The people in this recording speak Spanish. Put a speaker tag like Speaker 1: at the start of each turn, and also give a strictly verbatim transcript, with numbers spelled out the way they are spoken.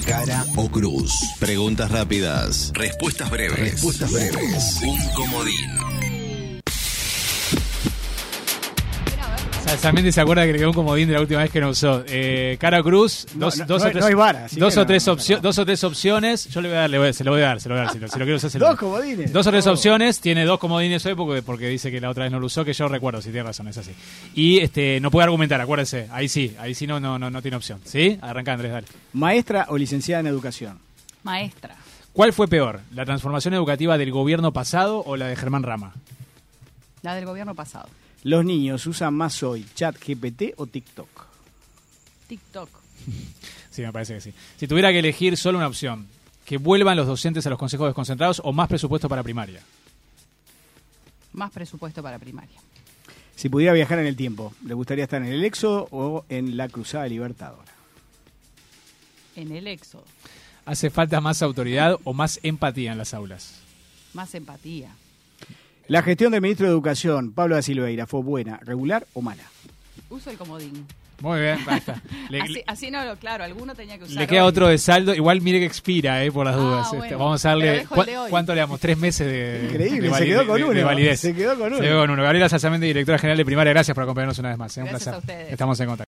Speaker 1: cara o cruz. Preguntas rápidas. Respuestas breves. Respuestas breves. Un comodín.
Speaker 2: Salsamendi se acuerda que le quedó un comodín de la última vez que no usó. Eh, cara o cruz, dos,
Speaker 3: No, no,
Speaker 2: dos,
Speaker 3: no
Speaker 2: o tres,
Speaker 3: no hay vara,
Speaker 2: dos, o
Speaker 3: no,
Speaker 2: tres
Speaker 3: no,
Speaker 2: opcio-
Speaker 3: no.
Speaker 2: dos o tres opciones. Yo le voy a dar, le voy a- se lo voy a dar, se lo voy a dar. Si lo, si lo quiero usar, se lo
Speaker 3: Dos
Speaker 2: doy.
Speaker 3: comodines.
Speaker 2: Dos o tres
Speaker 3: Oh.
Speaker 2: opciones, tiene dos comodines hoy porque, porque dice que la otra vez no lo usó, que yo recuerdo, si tiene razón, es así. Y este no puede argumentar, acuérdense, ahí sí, ahí sí no, no, no, no tiene opción. ¿Sí? Arranca Andrés, dale.
Speaker 3: ¿Maestra o licenciada en educación?
Speaker 4: Maestra.
Speaker 2: ¿Cuál fue peor, la transformación educativa del gobierno pasado o la de Germán Rama?
Speaker 4: La del gobierno pasado.
Speaker 3: ¿Los niños usan más hoy ChatGPT o TikTok?
Speaker 4: TikTok.
Speaker 2: Sí, me parece que sí. Si tuviera que elegir solo una opción, que vuelvan los docentes a los consejos desconcentrados o más presupuesto para primaria.
Speaker 4: Más presupuesto para primaria.
Speaker 3: Si pudiera viajar en el tiempo, ¿le gustaría estar en el Éxodo o en la Cruzada Libertadora?
Speaker 4: En el éxodo.
Speaker 2: ¿Hace falta más autoridad o más empatía en las aulas?
Speaker 4: Más empatía.
Speaker 3: ¿La gestión del ministro de Educación, Pablo da Silveira, fue buena, regular o mala?
Speaker 4: Uso el comodín.
Speaker 2: Muy bien, ahí está. Le,
Speaker 4: Así, así no lo, claro, alguno tenía que usar.
Speaker 2: le queda
Speaker 4: hoy.
Speaker 2: otro de saldo. Igual mire que expira, eh, por las
Speaker 4: Ah,
Speaker 2: dudas.
Speaker 4: bueno.
Speaker 2: Este, vamos a
Speaker 4: Pero
Speaker 2: darle.
Speaker 4: dejo el
Speaker 2: ¿cu-
Speaker 4: de hoy.
Speaker 2: ¿Cuánto le damos? Tres meses de.
Speaker 3: Increíble,
Speaker 2: de
Speaker 3: se
Speaker 2: vali-
Speaker 3: quedó con
Speaker 2: de-
Speaker 3: uno.
Speaker 2: de validez.
Speaker 3: Se quedó con uno.
Speaker 2: Se quedó con uno. Gabriela Salsamendi, directora general de primaria, gracias por acompañarnos una vez más. eh, un
Speaker 4: Gracias
Speaker 2: placer.
Speaker 4: a ustedes.
Speaker 2: Estamos en contacto.